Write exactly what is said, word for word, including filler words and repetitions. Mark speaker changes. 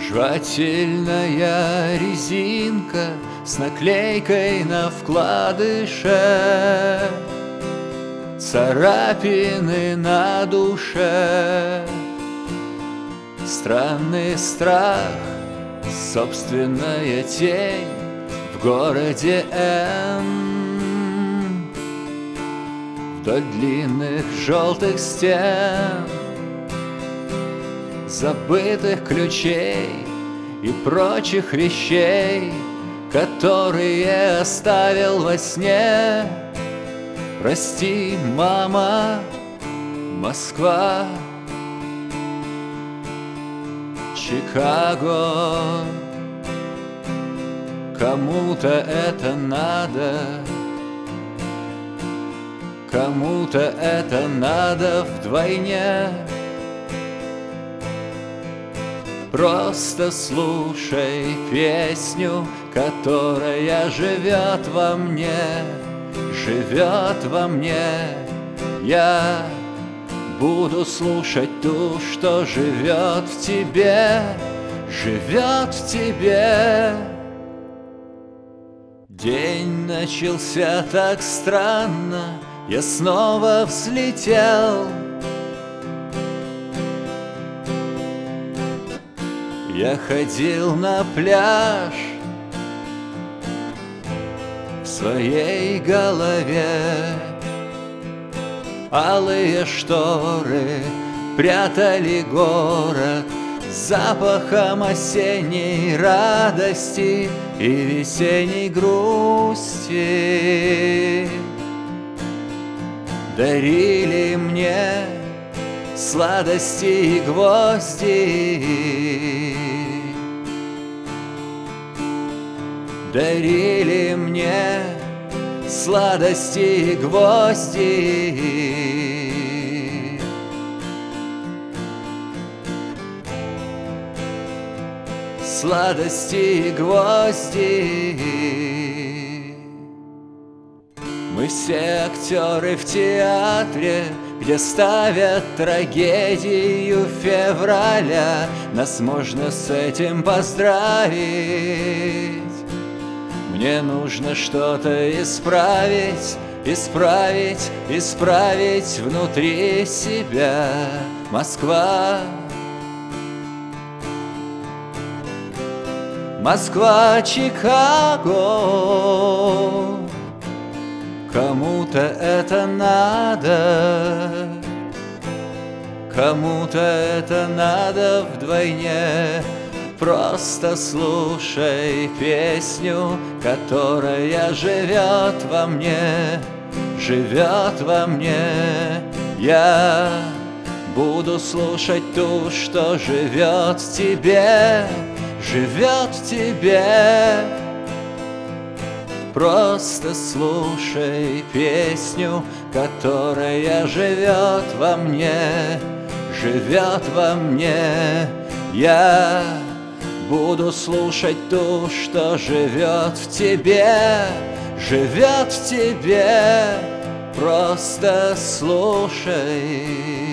Speaker 1: Жевательная резинка с наклейкой на вкладыше, царапины на душе, странный страх, собственная тень в городе Н. Вдоль длинных желтых стен, забытых ключей и прочих вещей, которые оставил во сне. Прости, мама, Москва, Чикаго. Кому-то это надо, кому-то это надо вдвойне. Просто слушай песню, которая живет во мне, живет во мне. Я буду слушать ту, что живет в тебе, живет в тебе. День начался так странно, я снова взлетел. Я ходил на пляж в своей голове. Алые шторы прятали город запахом осенней радости и весенней грусти. Дарили мне сладости и гвозди, дарили мне сладости и гвозди. Сладости и гвозди. Мы все актеры в театре, где ставят трагедию февраля. Нас можно с этим поздравить. Мне нужно что-то исправить, исправить, исправить внутри себя. Москва, Москва, Чикаго. Кому-то это надо, кому-то это надо вдвойне. Просто слушай песню, которая живет во мне, живет во мне. Я буду слушать ту, что живет в тебе, живет в тебе. Просто слушай песню, которая живет во мне, живет во мне. Я буду слушать ту, что живет в тебе, живет в тебе. Просто слушай.